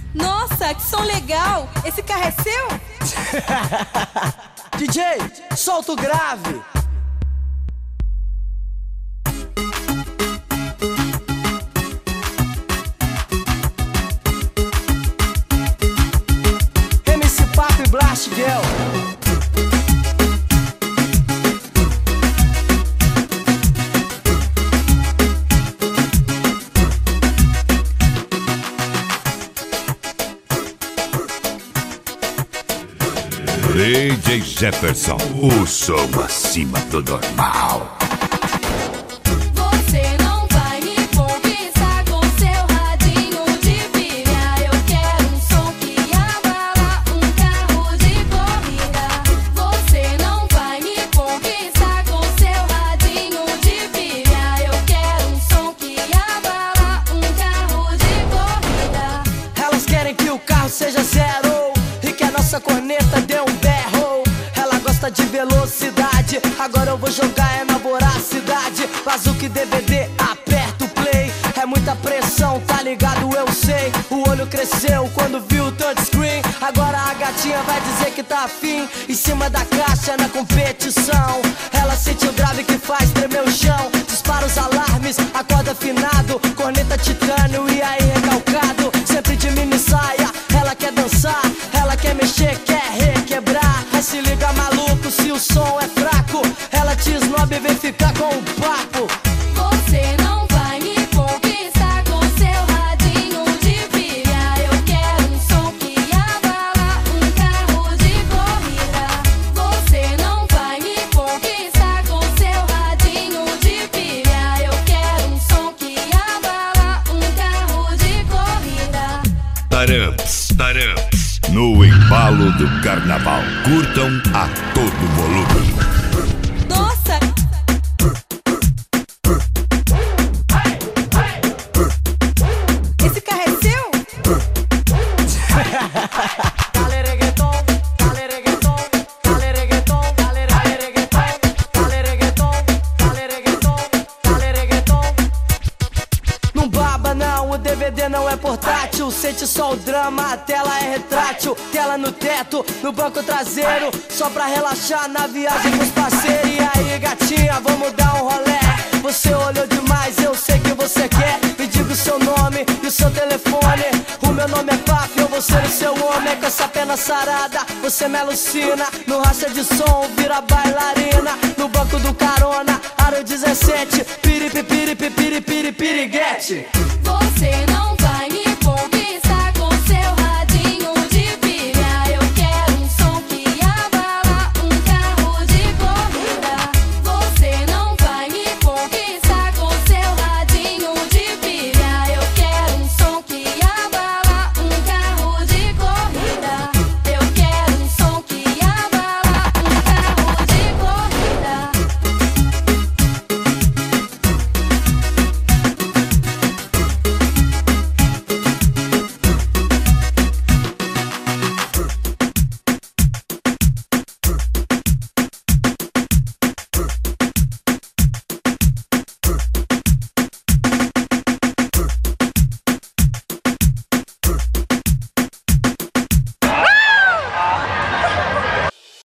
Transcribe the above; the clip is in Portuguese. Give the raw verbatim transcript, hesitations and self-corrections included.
Nossa, que som legal! Esse carro é seu? D J, solta o grave. M C Papo e Blast Girl. D J Jefferson, o som acima do normal. Você não vai me conquistar com seu radinho de pilha. Eu quero um som que abala um carro de corrida. Você não vai me conquistar com seu radinho de pilha. Eu quero um som que abala um carro de corrida. Elas querem que o carro seja zero e que a nossa corneta dê um berro. Ela gosta de velocidade, agora eu vou jogar é na voracidade. Bazuca e D V D, aperta o play. É muita pressão, tá ligado, eu sei. O olho cresceu quando viu o touchscreen. Agora a gatinha vai dizer que tá afim. Em cima da caixa na competição. Ela sente o grave que faz tremer o chão. Dispara os alarmes, acorda afinado. Corneta titânio e aí recalcado. Sempre de mini saia, ela quer dançar. Ela quer mexer, quer requebrar. Mas se liga maluco, se o som é fraco, ela te esnoba e vem ficar com o papo. Você não vai me conquistar com seu radinho de pilha. Eu quero um som que abala um carro de corrida. Você não vai me conquistar com seu radinho de pilha. Eu quero um som que abala um carro de corrida. Taramps, taramps, no embalo do carnaval. Curtam a todo volume. Nossa! Esse carro é seu? Dale reggaeton, dale reggaeton, dale reggaeton, dale reggaeton, dale reggaeton, dale reggaeton, dale reggaeton. Não baba não, o D V D não é portátil. Sente só o drama, a tela é retrátil. Tela no teto, no banco traseiro, só pra relaxar na viagem com os parceiros. E aí gatinha, vamos dar um rolé. Você olhou demais, eu sei que você quer. Me diga o seu nome e o seu telefone. O meu nome é Paf, eu vou ser o seu homem. Com essa pena sarada, você me alucina. No racha de som, vira bailarina. No banco do carona, aro dezessete. Piripi, piripi, piripi, piriguete. Você não